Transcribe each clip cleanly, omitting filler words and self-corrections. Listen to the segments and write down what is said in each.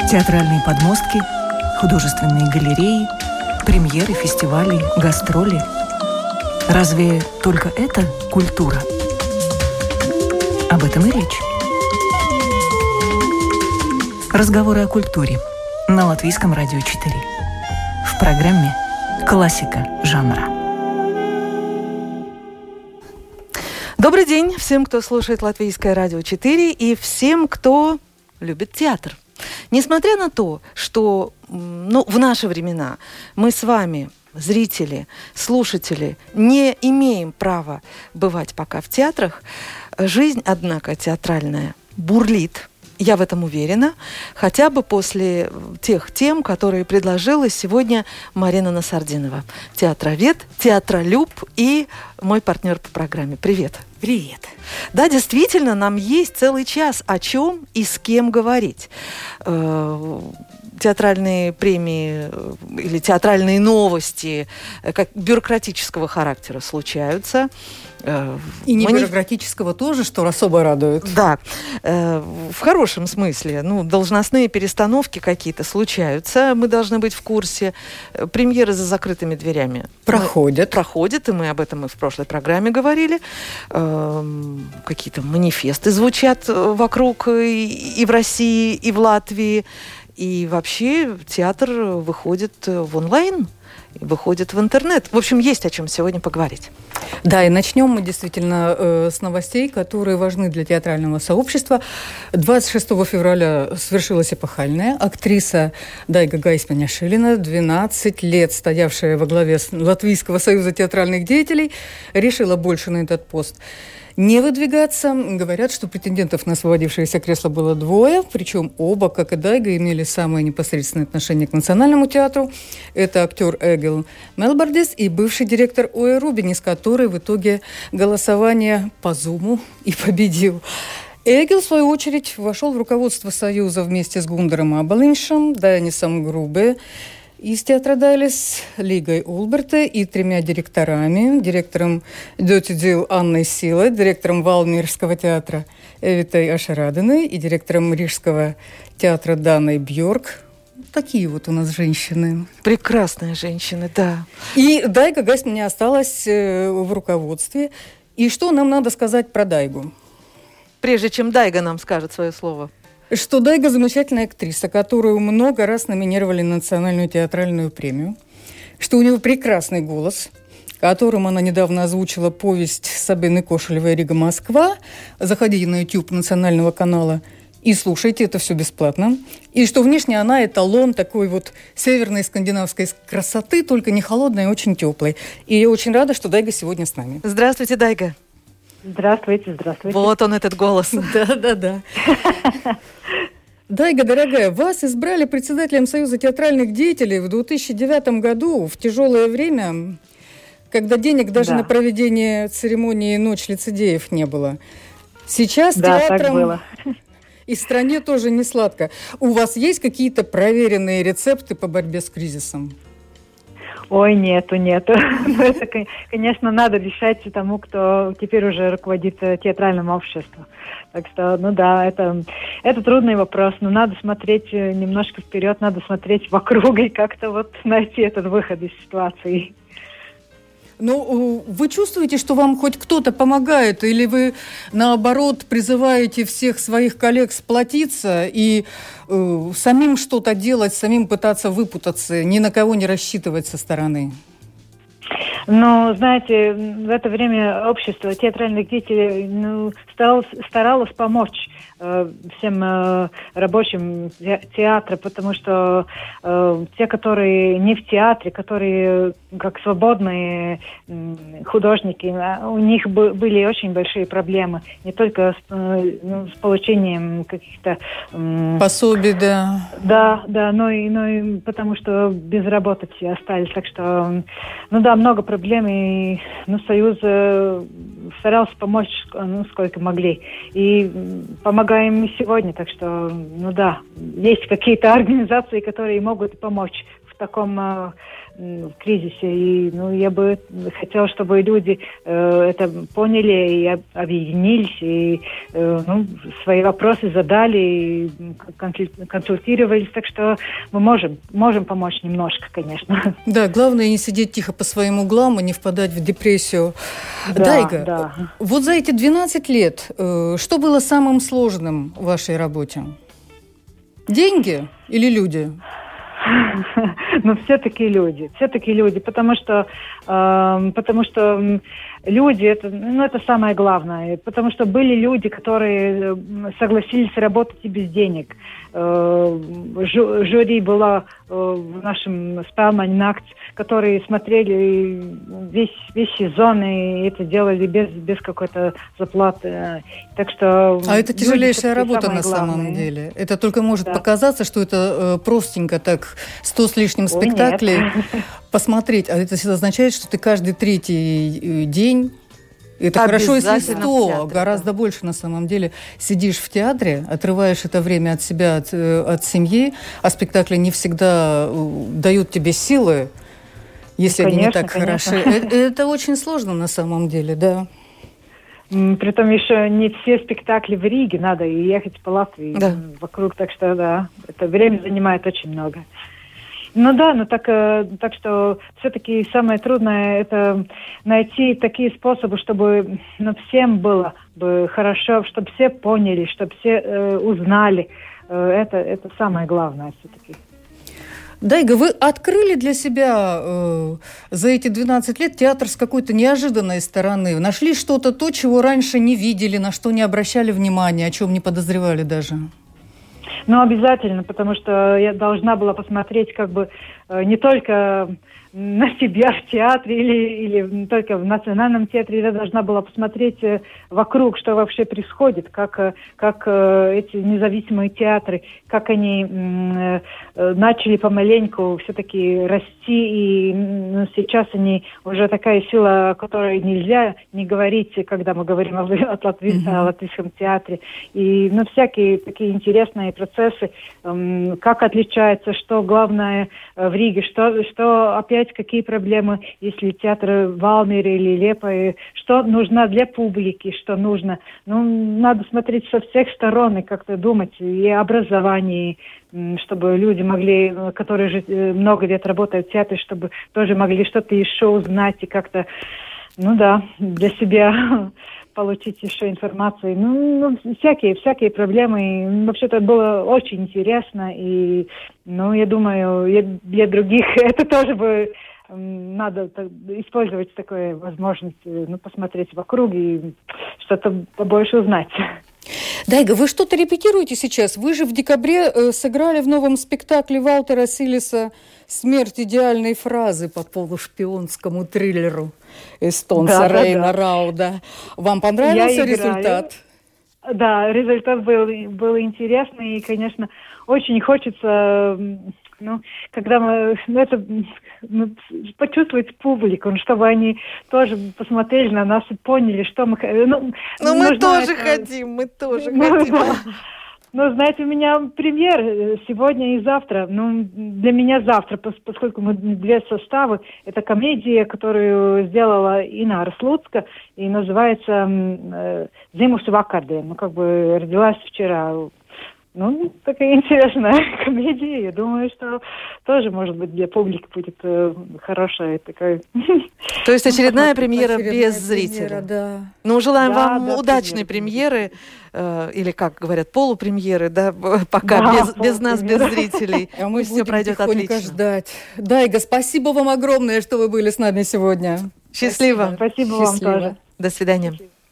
Театральные подмостки, художественные галереи, премьеры, фестивали, гастроли. Разве только это культура? Об этом и речь. Разговоры о культуре на Латвийском радио 4. В программе «Классика жанра». Добрый день всем, кто слушает Латвийское радио 4, и всем, кто любит театр. Несмотря на то, что в наши времена мы с вами, зрители, слушатели, не имеем права бывать пока в театрах, жизнь, однако, театральная бурлит. Я в этом уверена, хотя бы после тех тем, которые предложила сегодня Марина Насардинова. Театровед, театролюб и мой партнер по программе. Привет. Привет. Да, действительно, нам есть целый час о чем и с кем говорить. Театральные премии или театральные новости как бюрократического характера случаются. И не бюрократического тоже, что особо радует. Да, в хорошем смысле. Должностные перестановки какие-то случаются, мы должны быть в курсе. Премьеры за закрытыми дверями проходят, и мы об этом и в прошлой программе говорили. Какие-то манифесты звучат вокруг и в России, и в Латвии. И вообще театр выходит в онлайн, выходит в интернет. В общем, есть о чем сегодня поговорить. Да, и начнем мы действительно с новостей, которые важны для театрального сообщества. 26 февраля свершилась эпохальная. Актриса Дайга Гайсманя-Шилина, 12 лет стоявшая во главе Латвийского союза театральных деятелей, решила больше на этот пост не выдвигаться. Говорят, что претендентов на освободившееся кресло было двое, причем оба, как и Дайга, имели самое непосредственное отношение к Национальному театру. Это актер Эгил Мелбардис и бывший директор Оя Рубинис, который в итоге голосования по Зуму и победил. Эгил, в свою очередь, вошел в руководство Союза вместе с Гундером Абалиншем, Дайнисом Грубе, из театра Дайлис, Лигой Улберте и 3 директорами. Директором Дётидзил Анной Силой, директором Валмирского театра Эвитой Ашарадиной и директором Рижского театра Даной Бьорк. Такие вот у нас женщины. Прекрасные женщины, да. И Дайга Гайсманя осталась в руководстве. И что нам надо сказать про Дайгу? Прежде чем Дайга нам скажет свое слово. Что Дайга замечательная актриса, которую много раз номинировали на Национальную театральную премию. Что у нее прекрасный голос, которым она недавно озвучила повесть Сабины Кошелевой «Рига, Москва». Заходите на YouTube Национального канала и слушайте, это все бесплатно. И что внешне она эталон такой вот северной скандинавской красоты, только не холодной, а очень теплой. И я очень рада, что Дайга сегодня с нами. Здравствуйте, Дайга. Здравствуйте. Вот он, этот голос. Да. Дайга, дорогая, вас избрали председателем Союза театральных деятелей в 2009 году, в тяжелое время, когда денег даже на проведение церемонии «Ночь лицедеев» не было. Сейчас театрам так было. И стране тоже не сладко. У вас есть какие-то проверенные рецепты по борьбе с кризисом? Ой, нету. Это, конечно, надо решать тому, кто теперь уже руководит театральным обществом. Так что, это трудный вопрос, но надо смотреть немножко вперед, надо смотреть вокруг и как-то вот найти этот выход из ситуации. Вы чувствуете, что вам хоть кто-то помогает, или вы, наоборот, призываете всех своих коллег сплотиться и самим что-то делать, самим пытаться выпутаться, ни на кого не рассчитывать со стороны? Знаете, в это время общество театральных деятелей старалось помочь всем рабочим театра, потому что те, которые не в театре, которые как свободные художники, у них были очень большие проблемы, не только с получением каких-то пособий, да. Да, но и потому что без работы все остались, так что много проблем, и Союз старался помочь, сколько могли, и помогаем мы сегодня, так что, есть какие-то организации, которые могут помочь в таком в кризисе. И я бы хотела, чтобы люди это поняли и объединились, и свои вопросы задали, и консультировались. Так что мы можем помочь немножко, конечно. Да, главное не сидеть тихо по своим углам и не впадать в депрессию. Да, Дайга, да. вот за эти 12 лет что было самым сложным в вашей работе? Деньги или люди? Все-таки люди, потому что люди это самое главное, потому что были люди, которые согласились работать и без денег. Жюри было в нашем Spēlmaņu, которые смотрели весь сезон и это делали без какой-то заплаты. Так что это тяжелейшая работа на самом деле. Это только может показаться, что это простенько так 100 с лишним спектаклей посмотреть. А это означает, что ты каждый третий день, это хорошо, если 100, гораздо больше на самом деле, сидишь в театре, отрываешь это время от себя, от семьи, а спектакли не всегда дают тебе силы, если они не так хороши. Это очень сложно на самом деле, да. Притом еще не все спектакли в Риге, надо ехать по Латвии вокруг, так что это время занимает очень много. Так что все-таки самое трудное это найти такие способы, чтобы всем было бы хорошо, чтобы все поняли, чтобы все узнали. Это самое главное все-таки. Дайга, вы открыли для себя за эти 12 лет театр с какой-то неожиданной стороны. Нашли что-то, чего раньше не видели, на что не обращали внимания, о чем не подозревали даже? Обязательно, потому что я должна была посмотреть не только на себя в театре или только в Национальном театре. Я должна была посмотреть вокруг, что вообще происходит, как эти независимые театры, как они начали помаленьку все-таки расти, и сейчас они уже такая сила, о которой нельзя не говорить, когда мы говорим о латвийском театре. И всякие такие интересные процессы, как отличается, что главное в Риге, что опять какие проблемы, если театр в Valmiere или Liepāja, что нужно для публики, что нужно. Надо смотреть со всех сторон и как-то думать и о образовании, чтобы люди могли, которые же много лет работают в театре, чтобы тоже могли что-то еще узнать и как-то, для себя получить еще информацию. Всякие проблемы. Вообще-то было очень интересно. И, я думаю, для других это тоже бы надо использовать такую возможность, посмотреть вокруг и что-то побольше узнать. Дайга, вы что-то репетируете сейчас? Вы же в декабре сыграли в новом спектакле Валтера Силиса «Смерть идеальной фразы» по полушпионскому триллеру эстонца Рейна Рауда. Вам понравился результат? Да, результат был интересный, и, конечно, очень хочется, когда почувствовать публику, чтобы они тоже посмотрели на нас и поняли, что мы хотим. Мы тоже хотим. Знаете, у меня премьер сегодня и завтра. Для меня завтра, поскольку мы две составы. Это комедия, которую сделала Инна Арслуцка, и называется «Dzimusi vakardien», родилась вчера. Такая интересная комедия. Я думаю, что тоже, может быть, для публики будет хорошая такая. То есть очередная премьера без зрителя. Да. Желаем вам удачной премьеры, или, как говорят, полупремьеры, пока без нас, без зрителей. А мы все пройдет отлично. Ждать. Дайга, спасибо вам огромное, что вы были с нами сегодня. Счастливо. Спасибо вам тоже. До свидания.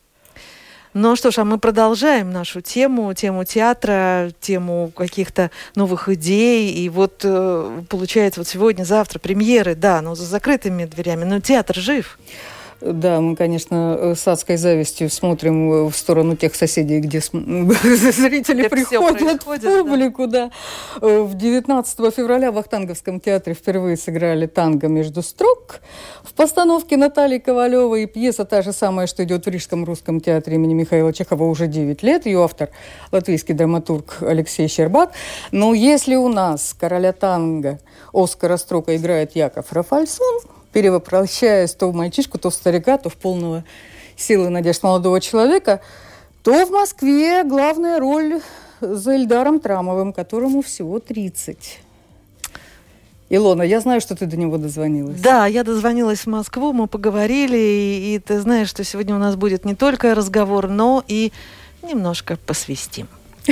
Что ж, мы продолжаем нашу тему театра, тему каких-то новых идей. И получается, сегодня, завтра премьеры, но за закрытыми дверями. Но театр жив. Да, мы, конечно, с адской завистью смотрим в сторону тех соседей, где зрители приходят в публику. Да. 19 февраля в Вахтанговском театре впервые сыграли танго «Между строк» в постановке Натальи Ковалевой. И пьеса та же самая, что идет в Рижском русском театре имени Михаила Чехова уже 9 лет. Ее автор – латвийский драматург Алексей Щербак. Но если у нас короля танго Оскара Строка играет Яков Рафальсон, перевоплощаясь то в мальчишку, то в старика, то в полного силы надежд молодого человека, то в Москве главная роль за Эльдаром Трамовым, которому всего 30. Илона, я знаю, что ты до него дозвонилась. Да, я дозвонилась в Москву, мы поговорили, и ты знаешь, что сегодня у нас будет не только разговор, но и немножко посвистим.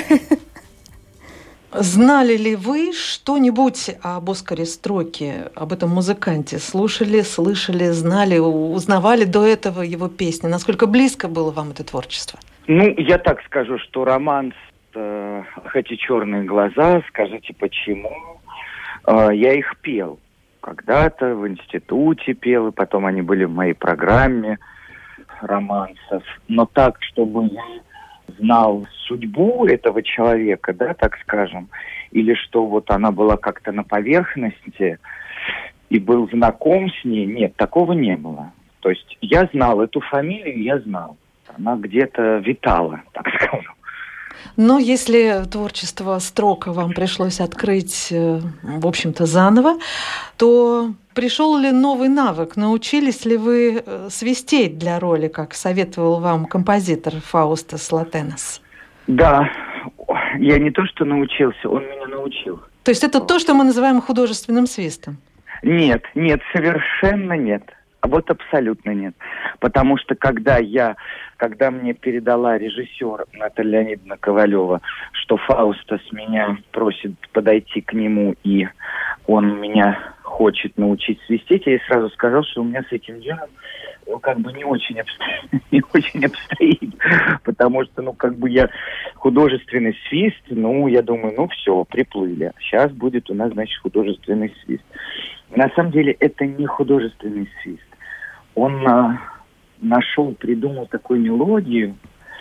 Знали ли вы что-нибудь об Оскаре Строке, об этом музыканте? Слушали, слышали, знали, узнавали до этого его песни? Насколько близко было вам это творчество? Ну, я так скажу, что романс «Эти черные глаза», скажите почему, я их пел. Когда-то в институте пел, и потом они были в моей программе романсов. Но так, чтобы я знал судьбу этого человека, да, так скажем, или что вот она была как-то на поверхности и был знаком с ней, нет, такого не было. То есть я знал эту фамилию, я знал. Она где-то витала, так скажем. Но если творчество Строка вам пришлось открыть, в общем-то, заново, то пришел ли новый навык? Научились ли вы свистеть для роли, как советовал вам композитор Фаустас Латенас? Да, я не то что научился, он меня научил. То есть это то, что мы называем художественным свистом? Нет, совершенно нет. Вот абсолютно нет. Потому что когда мне передала режиссер Наталья Леонидовна Ковалева, что Фаустас меня просит подойти к нему, и он меня хочет научить свистеть, я ей сразу сказал, что у меня с этим делом не очень обстоит. Потому что, я художественный свист, я думаю, все, приплыли. Сейчас будет у нас, художественный свист. На самом деле это не художественный свист. Он придумал такую мелодию,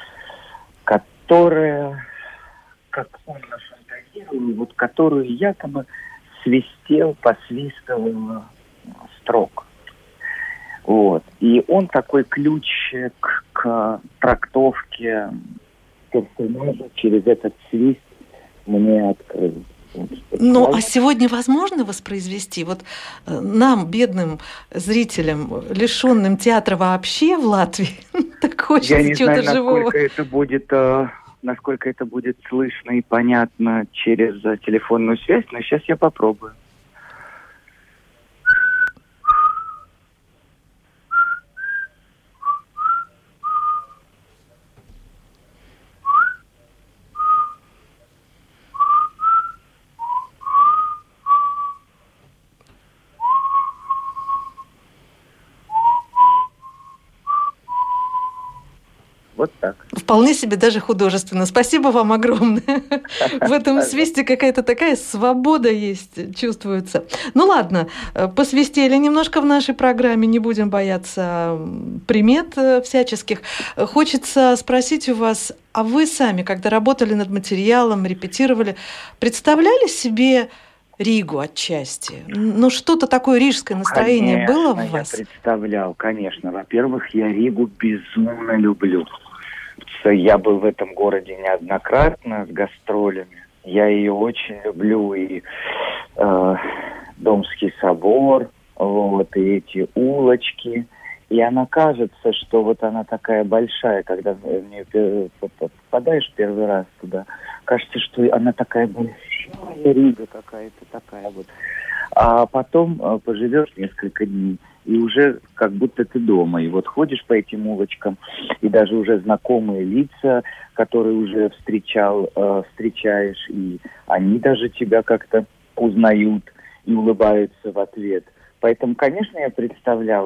которая, как он нафантазировал, которую якобы посвистывал Строк. И он такой ключ к трактовке персонажа через этот свист мне открыл. А сегодня возможно воспроизвести? Нам, бедным зрителям, лишенным театра вообще в Латвии, так хочется чего-то живого. Насколько это будет слышно и понятно через телефонную связь, но сейчас я попробую. Вот так. Вполне себе даже художественно. Спасибо вам огромное. В этом свисте какая-то такая свобода есть, чувствуется. Ну ладно, посвистели немножко в нашей программе, не будем бояться примет всяческих. Хочется спросить у вас, а вы сами, когда работали над материалом, репетировали, представляли себе Ригу отчасти? Что-то такое рижское настроение было в вас? Я представлял, конечно. Во-первых, я Ригу безумно люблю. Я был в этом городе неоднократно с гастролями. Я ее очень люблю. И Домский собор, и эти улочки. И она кажется, что она такая большая, когда в нее попадаешь первый раз туда. Кажется, что она такая большая, Рига какая-то такая . А потом поживешь несколько дней, и уже как будто ты дома. И ходишь по этим улочкам, и даже уже знакомые лица, которые уже встречаешь, и они даже тебя как-то узнают и улыбаются в ответ. Поэтому, конечно, я представлял,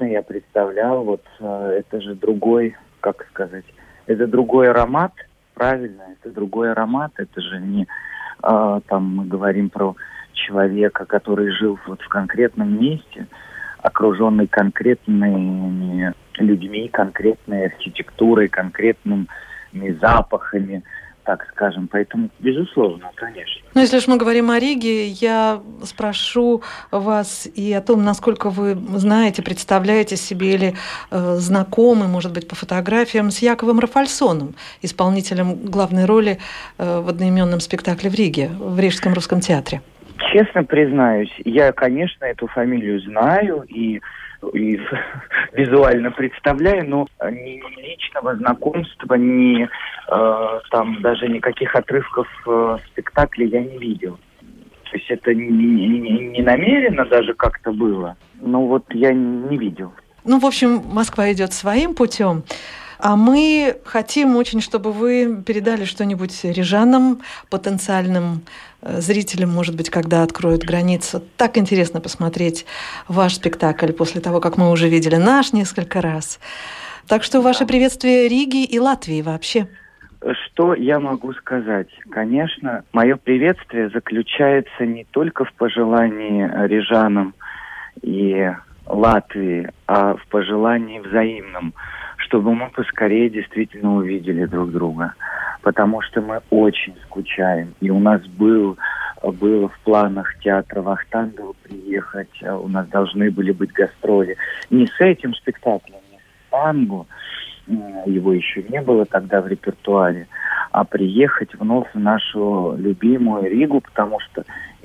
это же другой, это другой аромат, правильно, это другой аромат, это же не, мы говорим про человека, который жил в конкретном месте, окруженный конкретными людьми, конкретной архитектурой, конкретными запахами, так скажем. Поэтому, безусловно, конечно. Ну, если уж мы говорим о Риге, я спрошу вас и о том, насколько вы знаете, представляете себе или знакомы, может быть, по фотографиям с Яковом Рафальсоном, исполнителем главной роли в одноименном спектакле в Риге, в Рижском русском театре. Честно признаюсь, я, конечно, эту фамилию знаю и визуально представляю, но ни личного знакомства, ни там даже никаких отрывков спектакля я не видел. То есть это не намеренно даже как-то было, но вот я не видел. Ну, в общем, Москва идет своим путем. А мы хотим очень, чтобы вы передали что-нибудь рижанам, потенциальным зрителям, может быть, когда откроют границу. Так интересно посмотреть ваш спектакль после того, как мы уже видели наш несколько раз. Так что ваше приветствие Риге и Латвии вообще. Что я могу сказать? Конечно, мое приветствие заключается не только в пожелании рижанам и Латвии, а в пожелании взаимном, чтобы мы поскорее действительно увидели друг друга. Потому что мы очень скучаем. И у нас было в планах театра Вахтангова приехать. У нас должны были быть гастроли. Не с этим спектаклем, не с танго. Его еще не было тогда в репертуаре. А приехать вновь в нашу любимую Ригу, потому что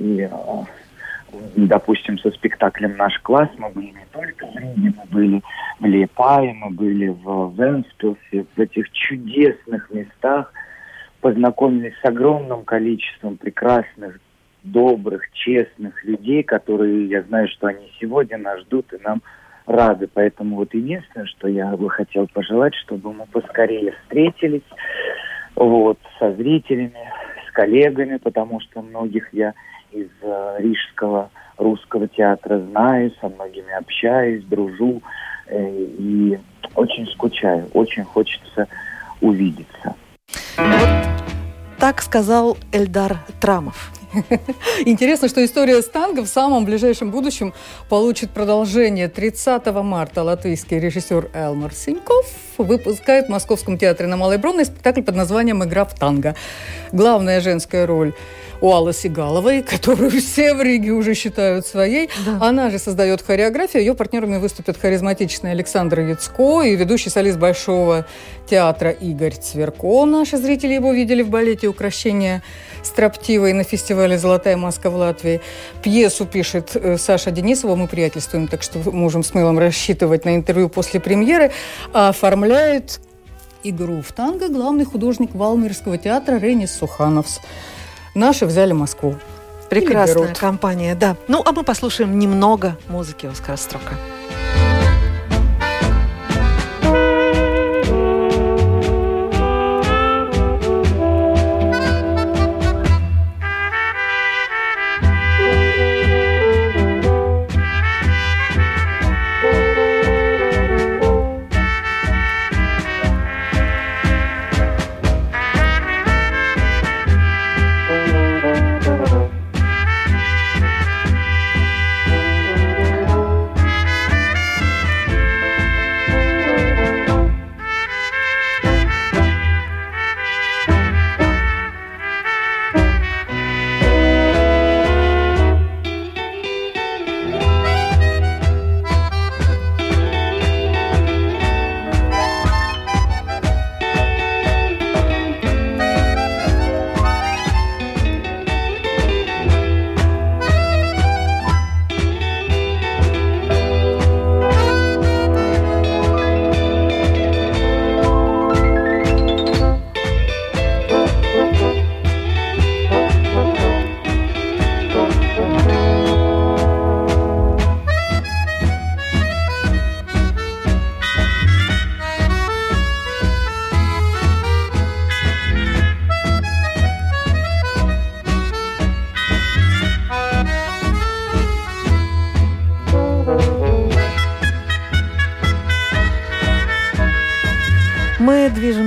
допустим, со спектаклем «Наш класс» мы были не только в Риге, мы были в Лиепае, мы были в Вентспилсе, в этих чудесных местах, познакомились с огромным количеством прекрасных, добрых, честных людей, которые, я знаю, что они сегодня нас ждут и нам рады. Поэтому вот единственное, что я бы хотел пожелать, чтобы мы поскорее встретились со зрителями, с коллегами, потому что многих я из Рижского русского театра знаю, со многими общаюсь, дружу и очень скучаю, очень хочется увидеться. Вот так сказал Эльдар Трамов. Интересно, что история с танго в самом ближайшем будущем получит продолжение. 30 марта латвийский режиссер Элмар Синьков выпускает в Московском театре на Малой Бронной спектакль под названием «Игра в танго». Главная женская роль у Аллы Сигаловой, которую все в Риге уже считают своей. Да. Она же создает хореографию. Ее партнерами выступят харизматичный Александр Яцко и ведущий солист Большого театра Игорь Цверко. Наши зрители его видели в балете «Укрощение строптивой» на фестивале «Золотая маска» в Латвии. Пьесу пишет Саша Денисова. Мы приятельствуем, так что можем смело рассчитывать на интервью после премьеры. А оформляет игру в танго главный художник Валмирского театра Рейнис Сухановс. Наши взяли Москву. Прекрасная компания, да. Ну, а мы послушаем немного музыки Оскара Строка.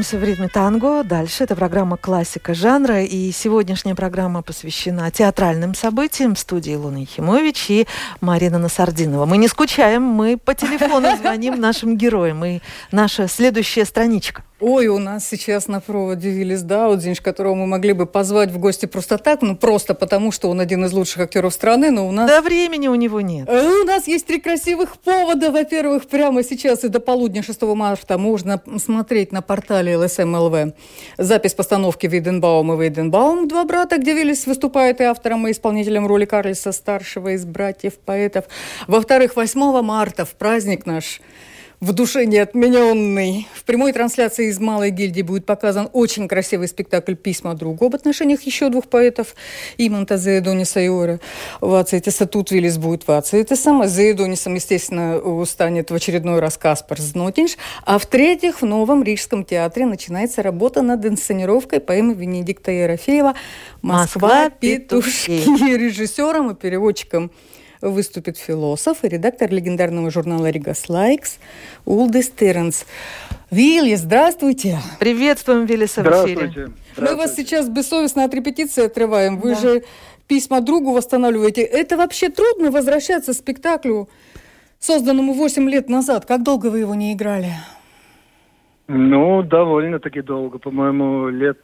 Двигаемся в ритме танго. Дальше это программа «Классика жанра». И сегодняшняя программа посвящена театральным событиям. В студии Илона Ехимович и Марина Насардинова. Мы не скучаем, мы по телефону звоним нашим героям. И наша следующая страничка. Ой, у нас сейчас на проводе Виллис Даудзинш, которого мы могли бы позвать в гости просто так, просто потому, что он один из лучших актеров страны, но у нас... Да времени у него нет. У нас есть 3 красивых повода. Во-первых, прямо сейчас и до полудня 6 марта можно смотреть на портале ЛСМ.ЛВ запись постановки «Вейденбаум и Вейденбаум. Два брата», где Виллис выступает и автором, и исполнителем роли Карлиса, старшего из братьев-поэтов. Во-вторых, 8 марта, в праздник наш, в душе неотмененный, в прямой трансляции из Малой гильдии будет показан очень красивый спектакль «Письма другу» об отношениях еще 2 поэтов, Иманта Зеедониса и Ора Вацитиса. Тут Виллис будет Вацитисом, а Зеедонисом, естественно, станет в очередной раз Каспар Знотинш. А в-третьих, в Новом Рижском театре начинается работа над инсценировкой поэмы Венедикта Ерофеева «Москва. Петушки». Режиссером и переводчиком выступит философ и редактор легендарного журнала «Ригас Лайкс» Улдис Теренс. Виллис, здравствуйте. Приветствуем, Виллиса, в эфире. Здравствуйте. Мы вас сейчас бессовестно от репетиции отрываем. Вы же «Письма другу» восстанавливаете. Это вообще трудно возвращаться к спектаклю, созданному 8 лет назад? Как долго вы его не играли? Ну, довольно-таки долго, по-моему, лет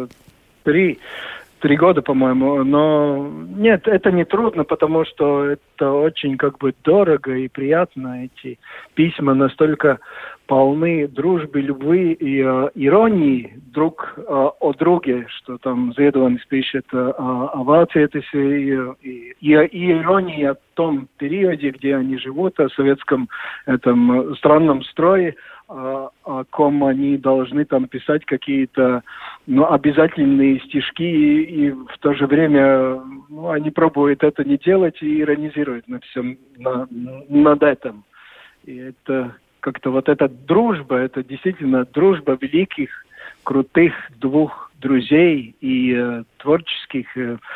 3 года, по-моему, но нет, это не трудно, потому что это очень дорого и приятно. Эти письма настолько полны дружбы, любви и иронии друг о друге, что там Зедуанис пишет о Вацитисе и иронии о том периоде, где они живут, о советском этом странном строе, о ком они должны там писать какие-то обязательные стишки, и в то же время они пробуют это не делать и иронизируют на всем, над этим. И это как-то эта дружба, это действительно дружба великих, крутых 2 друзей и творческих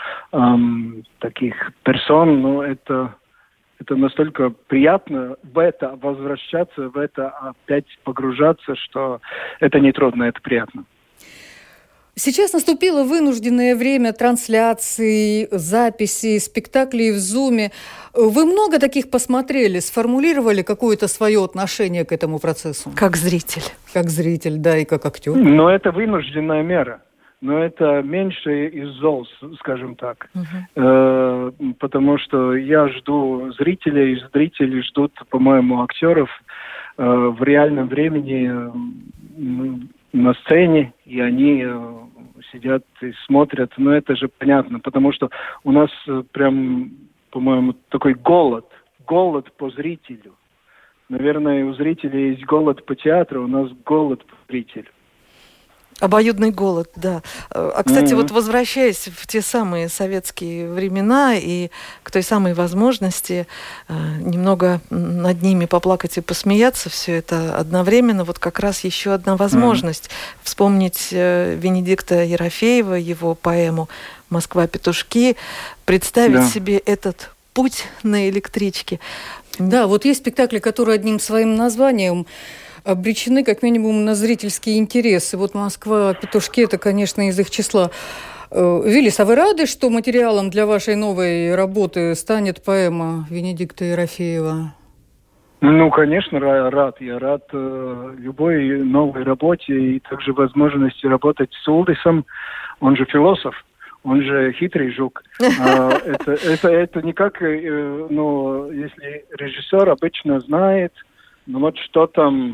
таких персон, это настолько приятно в это возвращаться, в это опять погружаться, что это не трудно, это приятно. Сейчас наступило вынужденное время трансляций, записей, спектаклей в Зуме. Вы много таких посмотрели, сформулировали какое-то свое отношение к этому процессу? Как зритель. Как зритель, да, и как актер. Но это вынужденная мера. Но это меньше из зол, скажем так. Потому что я жду зрителей, и зрители ждут, по-моему, актеров в реальном времени на сцене, и они сидят и смотрят. Но это же понятно, потому что у нас прям, по-моему, такой голод по зрителю. Наверное, у зрителей есть голод по театру, у нас голод по зрителю. Обоюдный голод, да. А, кстати, возвращаясь в те самые советские времена и к той самой возможности немного над ними поплакать и посмеяться, все это одновременно, как раз еще одна возможность вспомнить Венедикта Ерофеева, его поэму «Москва. Петушки», представить себе этот путь на электричке. Да, есть спектакли, которые одним своим названием обречены как минимум на зрительские интересы. «Москва. Петушки» — это, конечно, из их числа. Виллис, а вы рады, что материалом для вашей новой работы станет поэма Венедикта Ерофеева? Ну, конечно, рад. Я рад любой новой работе и также возможности работать с Улдисом. Он же философ, он же хитрый жук. Это не как, если режиссер обычно знает, что там,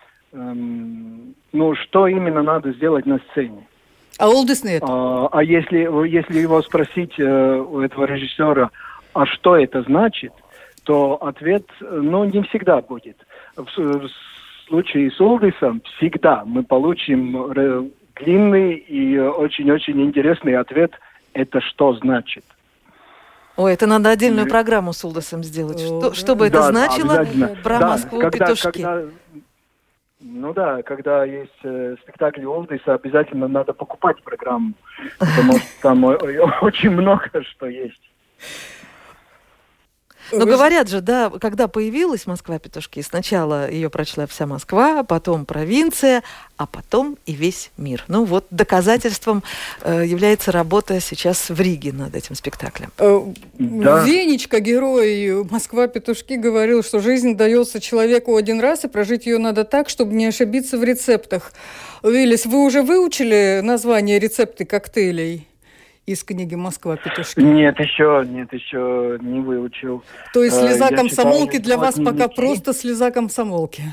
что именно надо сделать на сцене. А Улдис нет. А если его спросить у этого режиссера, а что это значит, то ответ, не всегда будет. В случае с Улдисом всегда мы получим длинный и очень-очень интересный ответ, это что значит. Ой, это надо отдельную программу с Улдисом сделать. Что бы это значило про Москву петушки? Когда есть спектакли Улдиса, обязательно надо покупать программу, потому что там очень много что есть. Но говорят же, да, когда появилась «Москва-петушки», сначала ее прочла вся Москва, потом провинция, а потом и весь мир. Ну вот доказательством является работа сейчас в Риге над этим спектаклем. Да. Венечка, герой «Москва-петушки», говорил, что жизнь дается человеку один раз, и прожить ее надо так, чтобы не ошибиться в рецептах. Виллис, вы уже выучили название рецепты коктейлей из книги «Москва-петушки»? Нет, еще не выучил. То есть слеза комсомолки для вас пока просто слеза комсомолки?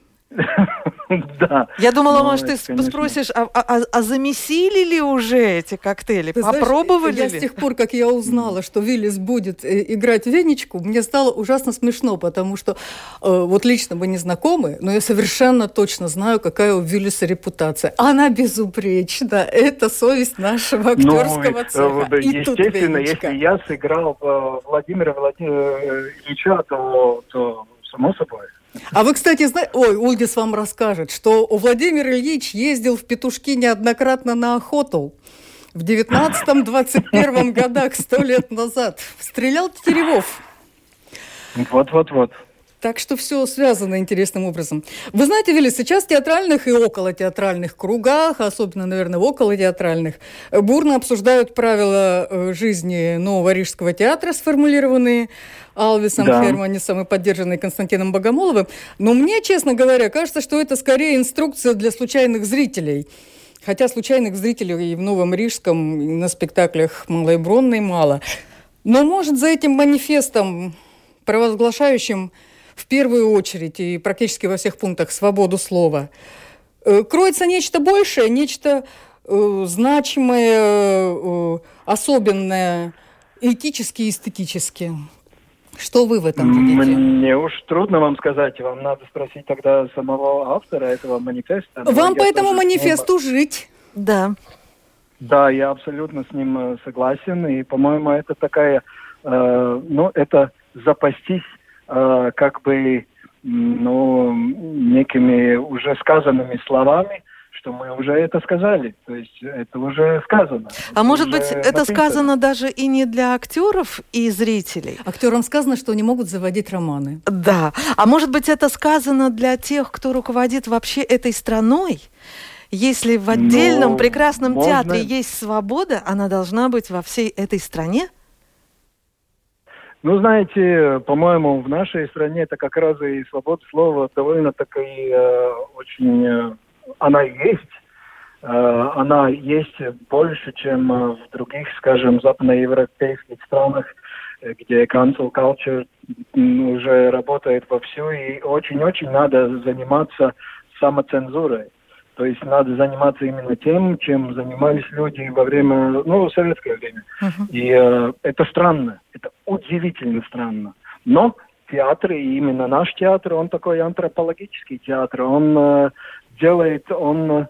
Да. Я думала, может, ты спросишь, а замесили ли уже эти коктейли? Попробовали ли? С тех пор, как я узнала, что Виллис будет играть Венечку, мне стало ужасно смешно, потому что вот лично мы не знакомы, но я совершенно точно знаю, какая у Виллиса репутация. Она безупречна. Это совесть нашего актерского цеха. И тут естественно, Венечка. Если я сыграл Владимира Ильича, то само собой. А вы, кстати, знаете... Ой, Ульгис вам расскажет, что Владимир Ильич ездил в Петушки неоднократно на охоту. В 19-21 годах, 100 лет назад. Стрелял тетеревов. Вот. Так что все связано интересным образом. Вы знаете, Виллис, сейчас в театральных и околотеатральных кругах, особенно, наверное, в околотеатральных, бурно обсуждают правила жизни нового Рижского театра, сформулированные Алвисом Херманисом и поддержанные Константином Богомоловым. Но мне, честно говоря, кажется, что это скорее инструкция для случайных зрителей. Хотя случайных зрителей и в Новом Рижском, и на спектаклях «Малой Бронной» мало. Но, может, за этим манифестом, провозглашающим в первую очередь и практически во всех пунктах свободу слова, кроется нечто большее, нечто значимое, особенное, этически и эстетически. Что вы в этом видите? Мне уж трудно вам сказать. Вам надо спросить тогда самого автора этого манифеста. Вам по этому манифесту жить. Да. Да, я абсолютно с ним согласен. И, по-моему, это такая... это запастись некими уже сказанными словами, что мы уже это сказали. То есть это уже сказано. А может быть, это сказано даже и не для актеров и зрителей? Актерам сказано, что они могут заводить романы. Да. А может быть, это сказано для тех, кто руководит вообще этой страной? Если в отдельном прекрасном театре есть свобода, она должна быть во всей этой стране? Знаете, по-моему, в нашей стране это как раз и свобода слова довольно-таки очень... Она есть. Она есть больше, чем в других, скажем, западноевропейских странах, где cancel culture уже работает вовсю, и очень-очень надо заниматься самоцензурой. То есть надо заниматься именно тем, чем занимались люди во время, советское время. И это странно, это удивительно странно. Но театр, и именно наш театр, он такой антропологический театр, он он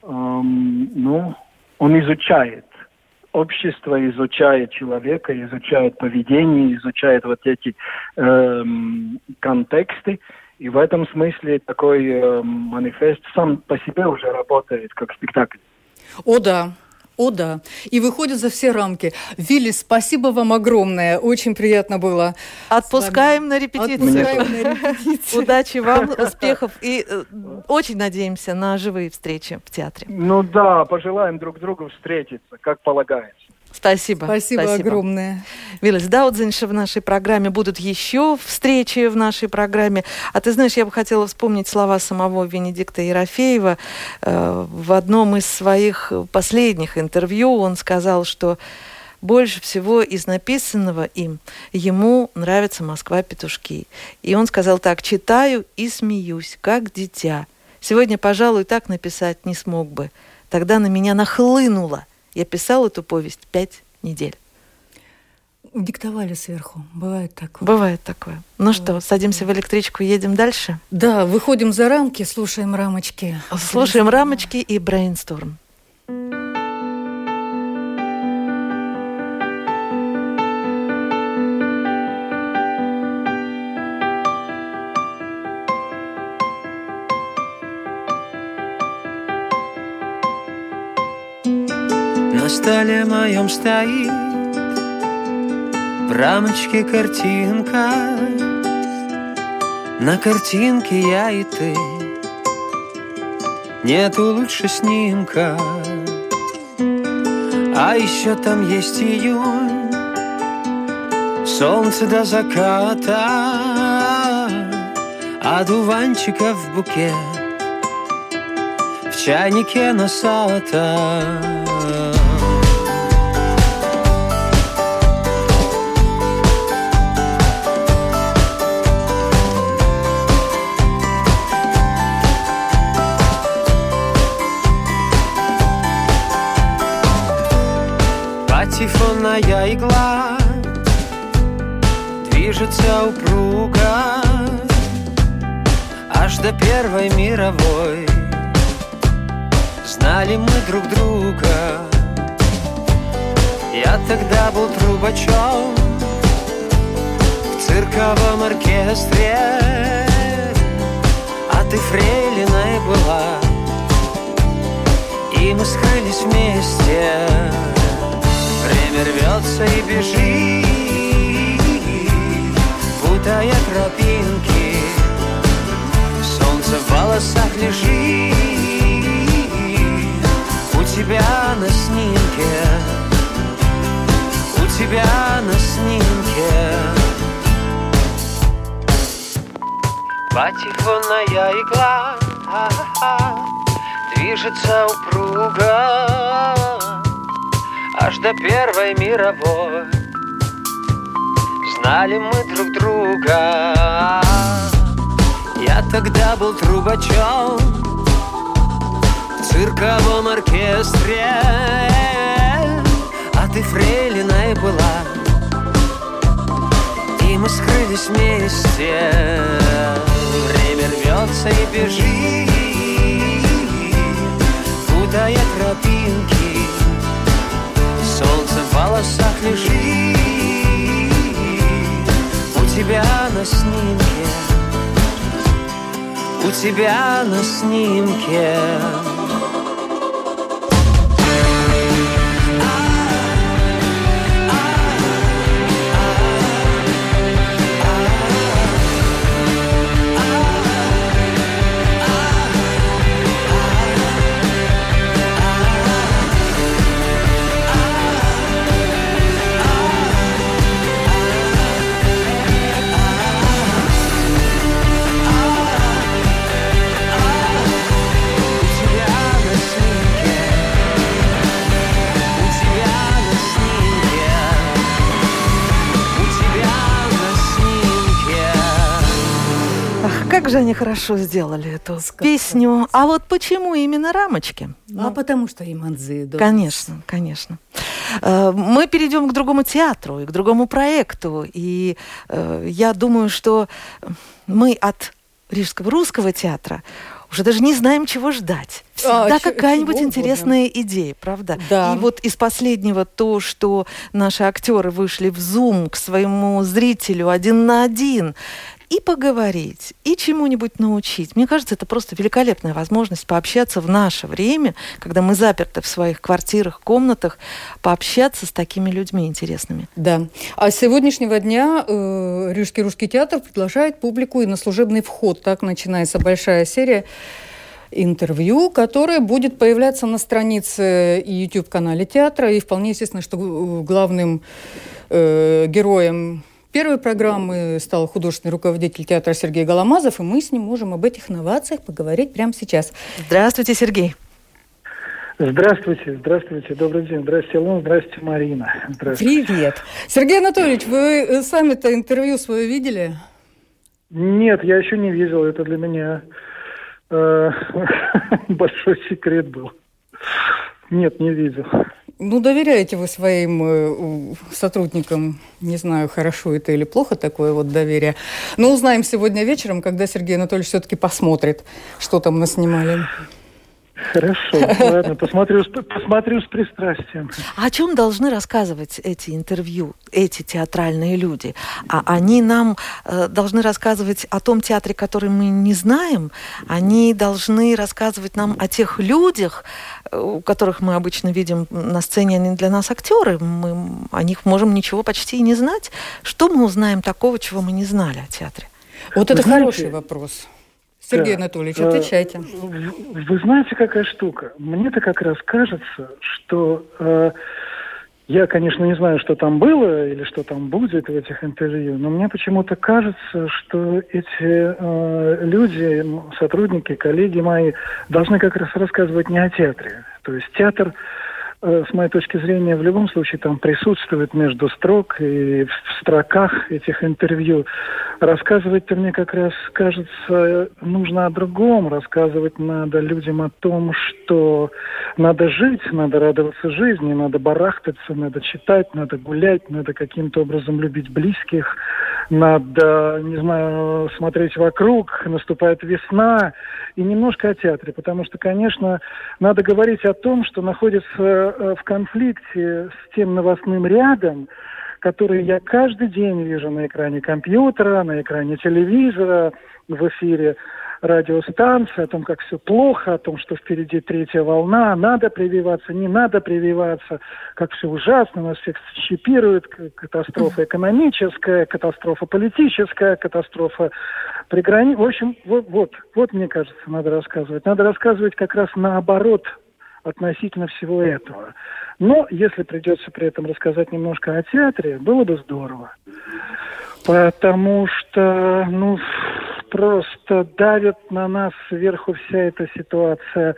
изучает. Общество изучает человека, изучает поведение, изучает вот эти контексты. И в этом смысле такой манифест сам по себе уже работает как спектакль. О да. И выходит за все рамки. Виллис, спасибо вам огромное. Очень приятно было. Отпускаем на репетицию. Удачи вам, успехов. И очень надеемся на живые встречи в театре. Пожелаем друг другу встретиться, как полагается. Спасибо огромное. Виллис Daudzeņš, в нашей программе будут еще встречи в нашей программе. А ты знаешь, я бы хотела вспомнить слова самого Венедикта Ерофеева. В одном из своих последних интервью он сказал, что больше всего из написанного ему нравится «Москва-петушки». И он сказал так: «Читаю и смеюсь, как дитя. Сегодня, пожалуй, так написать не смог бы. Тогда на меня нахлынуло. Я писал эту повесть 5 недель». Диктовали сверху. Бывает такое. Бывает такое. Что, садимся в электричку и едем дальше? Да, выходим за рамки, слушаем рамочки. Слушаем рамочки и брейнсторм. На столе моем стоит рамочке картинка, на картинке я и ты. Нету лучше снимка. А еще там есть июнь, солнце до заката, одуванчиков букет, в чайнике носата. Патефонная игла движется упруго аж до Первой мировой. Знали мы друг друга. Я тогда был трубачом в цирковом оркестре, а ты фрейлиной была, и мы скрылись вместе. Время рвется и бежит, путая тропинки. Солнце в волосах лежит у тебя на снимке, у тебя на снимке. Патефонная игла движется упруго аж до Первой мировой. Знали мы друг друга. Я тогда был трубачом в цирковом оркестре, а ты фрейлиной была, и мы скрылись вместе. Время рвется и бежит, путая тропинки. Солнце в волосах лежит у тебя на снимке, у тебя на снимке. Как же они хорошо сделали эту песню. А вот почему именно рамочки? Потому что им отзывают. Конечно, конечно. Мы перейдем к другому театру и к другому проекту. И я думаю, что мы от Рижского русского театра уже даже не знаем, чего ждать. Всегда какая-нибудь интересная идея, правда? Да. И вот из последнего то, что наши актеры вышли в Zoom к своему зрителю 1 на 1, и поговорить, и чему-нибудь научить. Мне кажется, это просто великолепная возможность пообщаться в наше время, когда мы заперты в своих квартирах, комнатах, пообщаться с такими людьми интересными. Да. А с сегодняшнего дня Рижский русский театр приглашает публику и на служебный вход. Так начинается большая серия интервью, которая будет появляться на странице и YouTube-канале театра. И вполне естественно, что главным героем первой программы стал художественный руководитель театра Сергей Голомазов, и мы с ним можем об этих инновациях поговорить прямо сейчас. Здравствуйте, Сергей. Здравствуйте, здравствуйте, добрый день. Здравствуйте, Илона, здравствуйте, Марина. Здравствуйте. Привет. Сергей Анатольевич, вы сами-то интервью свое видели? Нет, я еще не видел. Это для меня большой секрет был. Нет, не видел. Ну, доверяете вы своим сотрудникам, не знаю, хорошо это или плохо такое вот доверие. Но узнаем сегодня вечером, когда Сергей Анатольевич все-таки посмотрит, что там наснимали. Хорошо, ладно, посмотрю с пристрастием. А о чем должны рассказывать эти интервью, эти театральные люди? А они нам должны рассказывать о том театре, который мы не знаем. Они должны рассказывать нам о тех людях, которых мы обычно видим на сцене, они для нас актеры. Мы о них можем ничего почти и не знать. Что мы узнаем такого, чего мы не знали о театре? Вот это хороший вопрос. Сергей Анатольевич, отвечайте. Вы знаете, какая штука? Мне-то как раз кажется, что я, конечно, не знаю, что там было или что там будет в этих интервью, но мне почему-то кажется, что эти люди, сотрудники, коллеги мои, должны как раз рассказывать не о театре. То есть театр, с моей точки зрения, в любом случае там присутствует между строк и в строках этих интервью. Рассказывать-то мне как раз, кажется, нужно о другом. Рассказывать надо людям о том, что надо жить, надо радоваться жизни, надо барахтаться, надо читать, надо гулять, надо каким-то образом любить близких, надо, не знаю, смотреть вокруг, наступает весна, и немножко о театре, потому что, конечно, надо говорить о том, что находится в конфликте с тем новостным рядом, который я каждый день вижу на экране компьютера, на экране телевизора, в эфире радиостанции, о том, как все плохо, о том, что впереди третья волна, надо прививаться, не надо прививаться, как все ужасно, нас всех чипируют, катастрофа экономическая, катастрофа политическая, катастрофа приграничная. В общем, вот, мне кажется, надо рассказывать. Надо рассказывать как раз наоборот относительно всего этого. Но если придется при этом рассказать немножко о театре, было бы здорово. Потому что, просто давит на нас сверху вся эта ситуация,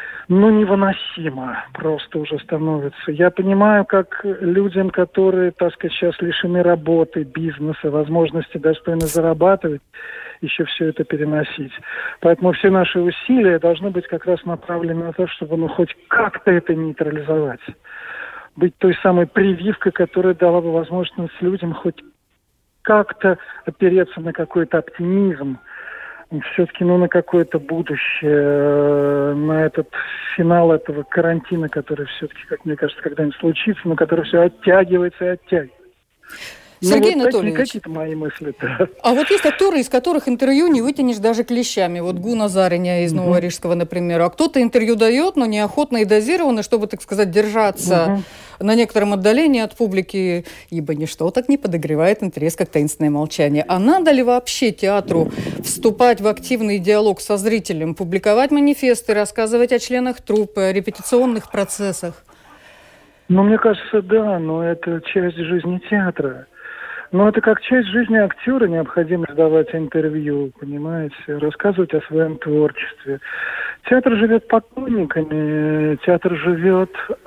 невыносимо просто уже становится. Я понимаю, как людям, которые, так сказать, сейчас лишены работы, бизнеса, возможности достойно зарабатывать, еще все это переносить. Поэтому все наши усилия должны быть как раз направлены на то, чтобы хоть как-то это нейтрализовать. Быть той самой прививкой, которая дала бы возможность людям хоть как-то опереться на какой-то оптимизм, все-таки на какое-то будущее, на этот финал этого карантина, который все-таки, как мне кажется, когда-нибудь случится, но который все оттягивается и оттягивается. Сергей Анатольевич, какие-то мои мысли-то. А вот есть актеры, из которых интервью не вытянешь даже клещами. Вот Гуна Зариня из Нового Рижского, например. А кто-то интервью дает, но неохотно и дозированно, чтобы, так сказать, держаться на некотором отдалении от публики, ибо ничто так не подогревает интерес, как таинственное молчание. А надо ли вообще театру вступать в активный диалог со зрителем, публиковать манифесты, рассказывать о членах труппы, о репетиционных процессах? Мне кажется, да, но это часть жизни театра. Но это как часть жизни актера, необходимо давать интервью, понимаете, рассказывать о своем творчестве. Театр живет поклонниками, театр живет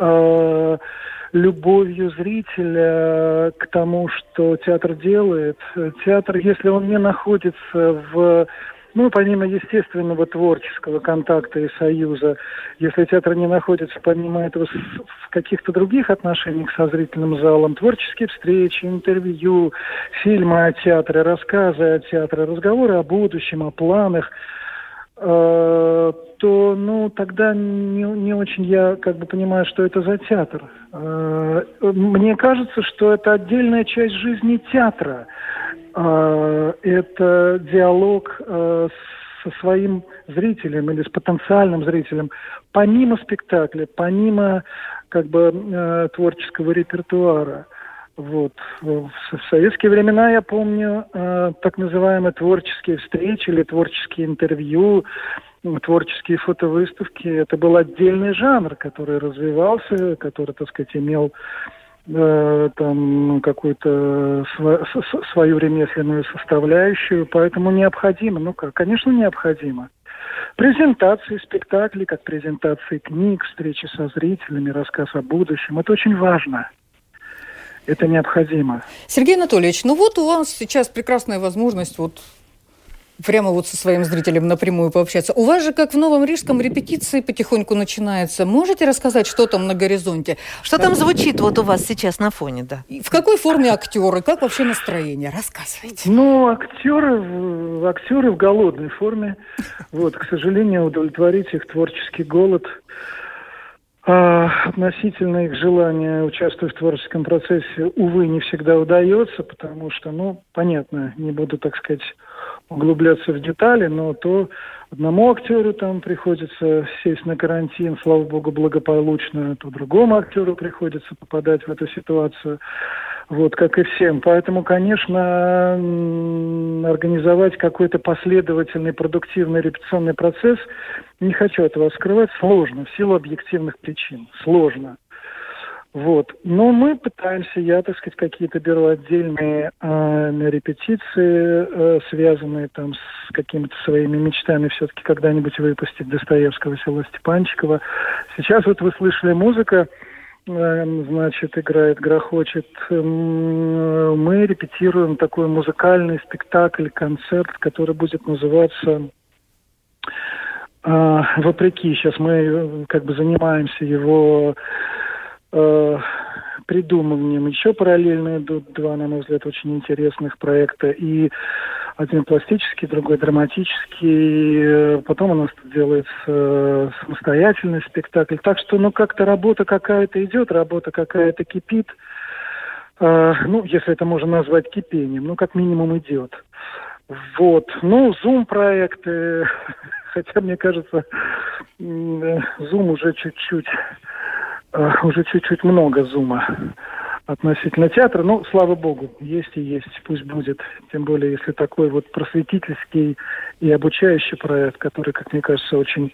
любовью зрителя к тому, что театр делает. Театр, если он не находится помимо естественного творческого контакта и союза, если театр не находится помимо этого в каких-то других отношениях со зрительным залом, творческие встречи, интервью, фильмы о театре, рассказы о театре, разговоры о будущем, о планах, то, тогда не очень я понимаю, что это за театр. Мне кажется, что это отдельная часть жизни театра. Это диалог со своим зрителем или с потенциальным зрителем, помимо спектакля, помимо творческого репертуара. В советские времена, я помню, так называемые творческие встречи или творческие интервью, творческие фотовыставки. Это был отдельный жанр, который развивался, который, так сказать, имел какую-то свою ремесленную составляющую, поэтому необходимо, конечно, необходимо. Презентации спектаклей, как презентации книг, встречи со зрителями, рассказ о будущем, это очень важно. Это необходимо. Сергей Анатольевич, у вас сейчас прекрасная возможность прямо вот со своим зрителем напрямую пообщаться. У вас же, как в Новом Рижском, репетиции потихоньку начинаются. Можете рассказать, что там на горизонте? Что там звучит вот у вас сейчас на фоне, да? В какой форме актеры? Как вообще настроение? Рассказывайте. Ну, актеры в голодной форме. Вот, к сожалению, удовлетворить их творческий голод относительно их желания участвовать в творческом процессе, увы, не всегда удается, потому что, ну, понятно, не буду, так сказать, углубляться в детали, но то одному актеру там приходится сесть на карантин, слава богу, благополучно, то другому актеру приходится попадать в эту ситуацию, вот, как и всем. Поэтому, конечно, организовать какой-то последовательный, продуктивный репетиционный процесс, не хочу этого скрывать, сложно, в силу объективных причин, сложно. Вот. Но мы пытаемся, я, так сказать, какие-то беру отдельные репетиции, связанные там с какими-то своими мечтами все-таки когда-нибудь выпустить Достоевского, Села Степанчикова. Сейчас вот вы слышали музыка, значит, играет, грохочет. Мы репетируем такой музыкальный спектакль, концерт, который будет называться «Вопреки». Сейчас мы как бы занимаемся его придумыванием. Еще параллельно идут два, на мой взгляд, очень интересных проекта. И один пластический, другой драматический. Потом у нас тут делается самостоятельный спектакль. Так что, ну, как-то работа какая-то идет, работа какая-то кипит. Ну, если это можно назвать кипением, ну, как минимум идет. Вот. Ну, Zoom-проекты, хотя, мне кажется, Zoom уже чуть-чуть много зума относительно театра. Но, слава богу, есть и есть, пусть будет. Тем более, если такой вот просветительский и обучающий проект, который, как мне кажется, очень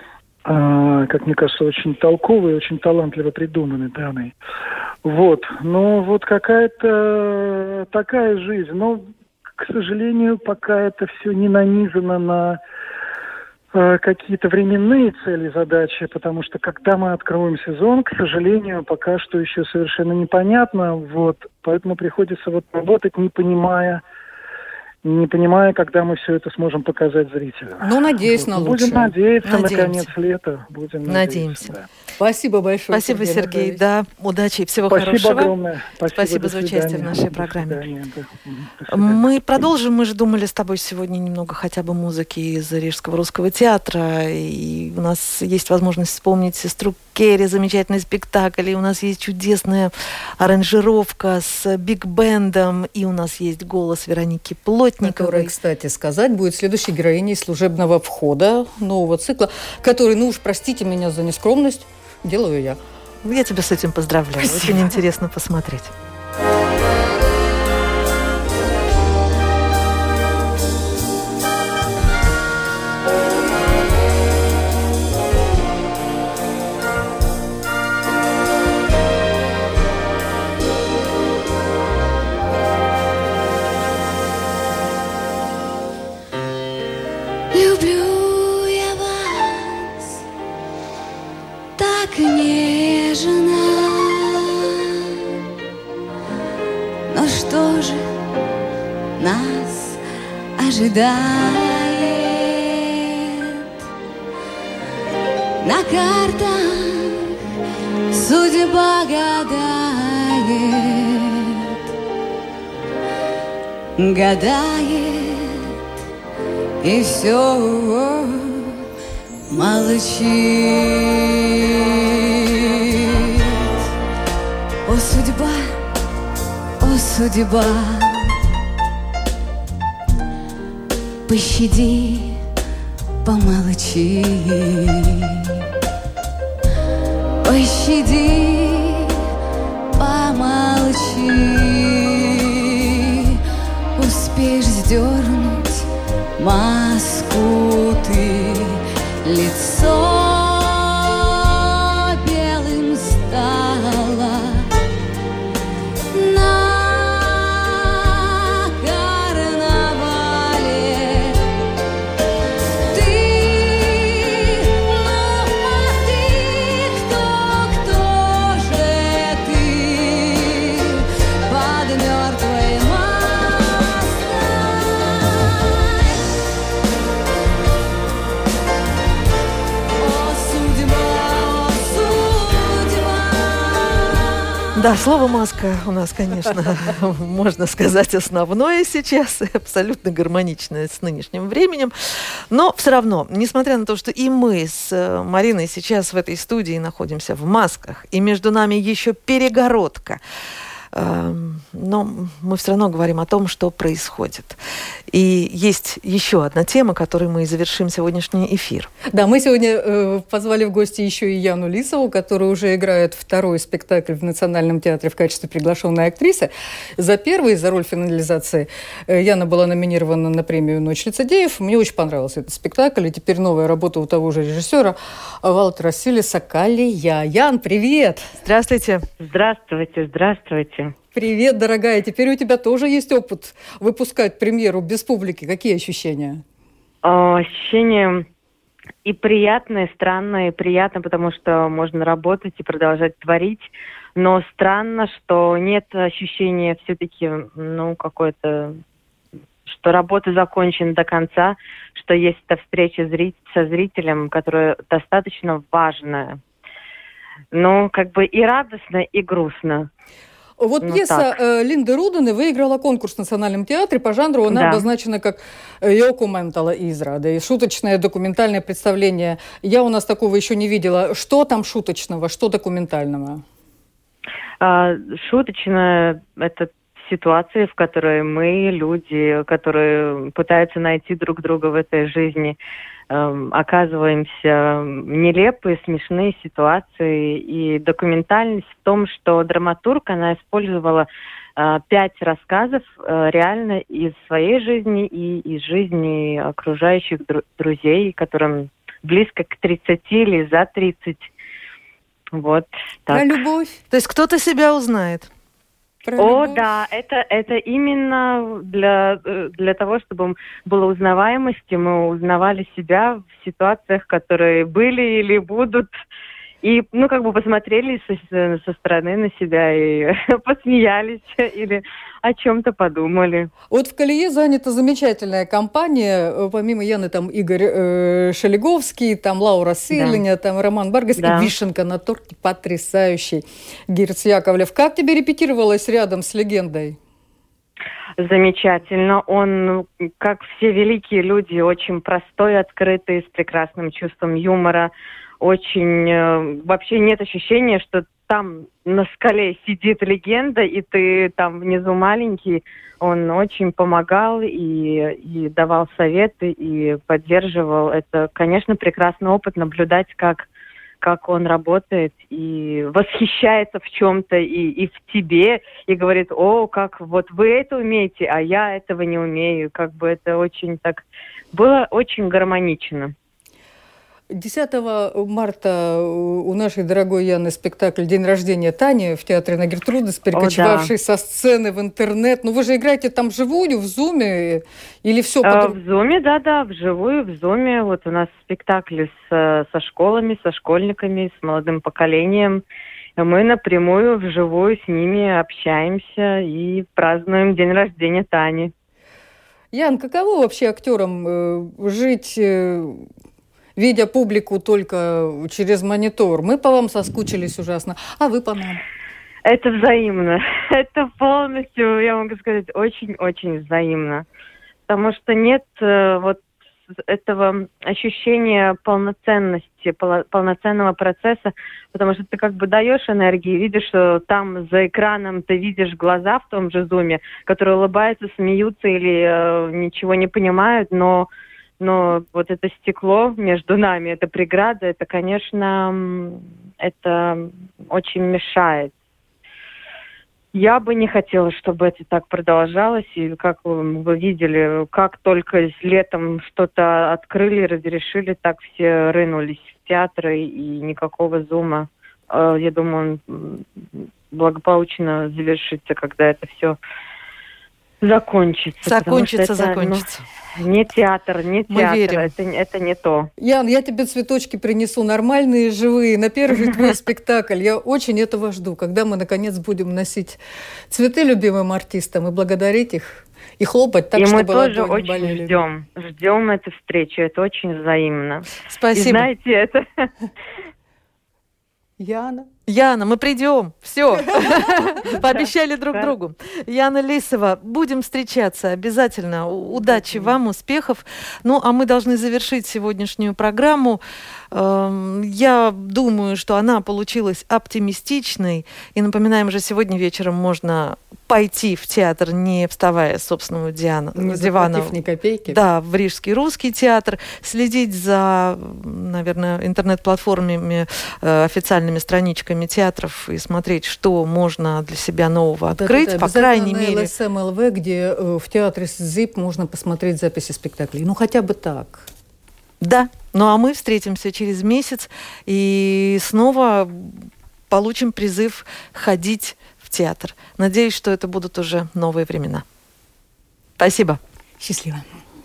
толковый, очень талантливо придуманный, данный. Вот. Ну, вот какая-то такая жизнь. Но, к сожалению, пока это все не нанизано на какие-то временные цели, задачи, потому что когда мы откроем сезон, к сожалению, пока что еще совершенно непонятно, вот, поэтому приходится вот работать, не понимая, когда мы все это сможем показать зрителю. Ну, надеюсь, вот. на лучшее. Будем надеяться, на конец лета. Надеемся. Да. Спасибо большое. Спасибо, Сергей. Да, удачи и всего Спасибо хорошего. Огромное. Спасибо за участие в нашей программе. До свидания. Мы продолжим. Мы же думали с тобой сегодня немного хотя бы музыки из Рижского русского театра. И у нас есть возможность вспомнить «Сестру Керри», замечательный спектакль. И у нас есть чудесная аранжировка с биг-бендом. И у нас есть голос Вероники Плотниковой. Которая, кстати сказать, будет следующей героиней служебного входа нового цикла, который, ну уж простите меня за нескромность, делаю я. Я тебя с этим поздравляю. Спасибо. Очень интересно посмотреть. Люблю я вас так нежно, но что же нас ожидает? На картах судьба гадает, и все молчит. О, судьба, пощади, помолчи. Пощади, помолчи. Успеешь сдернуть маску ты, лицо белым стало на карнавале. Ты, кто Да, слово «маска» у нас, конечно, можно сказать, основное сейчас, и абсолютно гармоничное с нынешним временем. Но все равно, несмотря на то, что и мы с Мариной сейчас в этой студии находимся в масках, и между нами еще перегородка, но мы все равно говорим о том, что происходит. И есть еще одна тема, которой мы и завершим сегодняшний эфир. Да, мы сегодня позвали в гости еще и Яну Лисову, которая уже играет второй спектакль в Национальном театре в качестве приглашенной актрисы. За первый, за роль финализации, Яна была номинирована на премию «Ночь лицедеев». Мне очень понравился этот спектакль, и теперь новая работа у того же режиссера Валтера Силиса «Калия». Ян, привет! Здравствуйте! Здравствуйте, здравствуйте. Привет, дорогая. Теперь у тебя тоже есть опыт выпускать премьеру без публики. Какие ощущения? Ощущения и приятные, странные. Приятно, потому что можно работать и продолжать творить. Но странно, что нет ощущения все-таки, какое-то, что работа закончена до конца, что есть эта встреча со зрителем, которая достаточно важная. И радостно, и грустно. Вот пьеса Линды Рудены выиграла конкурс в Национальном театре. По жанру она обозначена как «Йокументала израда». И шуточное документальное представление. Я у нас такого еще не видела. Что там шуточного, что документального? Шуточное – это ситуации, в которой мы, люди, которые пытаются найти друг друга в этой жизни, оказываемся в нелепые, смешные ситуации. И документальность в том, что драматург, она использовала 5 рассказов реально из своей жизни и из жизни окружающих друзей, которым близко к 30 или за 30. Вот так. Про любовь. То есть кто-то себя узнает. Да, это именно для того, чтобы было узнаваемости, мы узнавали себя в ситуациях, которые были или будут, и, посмотрели со стороны на себя и посмеялись или о чем-то подумали. Вот в «Калие» занята замечательная компания. Помимо Яны там Игорь Шелеговский, там Лаура Силиня, там Роман Баргас и вишенка на торте потрясающий Гирц Яковлев. Как тебе репетировалось рядом с легендой? Замечательно. Он, как все великие люди, очень простой, открытый, с прекрасным чувством юмора. Очень... Вообще нет ощущения, что там на скале сидит легенда, и ты там внизу маленький. Он очень помогал и давал советы, и поддерживал. Это, конечно, прекрасный опыт наблюдать, как он работает и восхищается в чем-то и в тебе, и говорит: как вот вы это умеете, а я этого не умею. Это очень так... Было очень гармонично. 10 марта у нашей дорогой Яны спектакль «День рождения Тани» в театре на Гертрудес, перекочевавший со сцены в интернет. Вы же играете там вживую, в Зуме, или все? В Зуме, да, вживую, в Зуме. Вот у нас спектакли со школами, со школьниками, с молодым поколением. Мы напрямую, вживую с ними общаемся и празднуем день рождения Тани. Ян, каково вообще актерам жить... видя публику только через монитор? Мы по вам соскучились ужасно, а вы по нам. Это взаимно. Это полностью, я могу сказать, очень-очень взаимно. Потому что нет этого ощущения полноценности, полноценного процесса, потому что ты даешь энергии, видишь, что там за экраном ты видишь глаза в том же зуме, которые улыбаются, смеются или ничего не понимают, но вот это стекло между нами, это преграда, это, конечно, это очень мешает. Я бы не хотела, чтобы это так продолжалось. И как вы видели, как только летом что-то открыли, разрешили, так все рынулись в театры, и никакого зума. Я думаю, он благополучно завершится, когда это все закончится. Закончится. Не театр, не театр. Это не то. Ян, я тебе цветочки принесу, нормальные, живые, на первый твой спектакль. Я очень этого жду, когда мы, наконец, будем носить цветы любимым артистам и благодарить их, и хлопать так, чтобы ладони болели. И мы тоже очень ждем эту встречу. Это очень взаимно. Спасибо. И знаете, это... Яна Яна, мы придем. Все. Пообещали друг другу. Яна Лисова, будем встречаться обязательно. Удачи вам, успехов. Ну, а мы должны завершить сегодняшнюю программу. Я думаю, что она получилась оптимистичной. И напоминаем же, сегодня вечером можно пойти в театр, не вставая с собственного дивана. Не заплатив ни копейки. Да, в Рижский русский театр. Следить за, наверное, интернет-платформами, официальными страничками театров и смотреть, что можно для себя нового открыть. Да, по крайней мере. ЛСМ-ЛВ, где в театре ЗИП можно посмотреть записи спектаклей. Ну, хотя бы так. Да. Ну, а мы встретимся через месяц и снова получим призыв ходить в театр. Надеюсь, что это будут уже новые времена. Спасибо. Счастливо.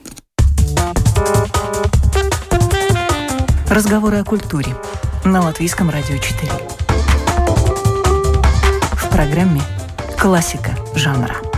Разговоры о культуре на Латвийском радио 4. В программе «Классика жанра».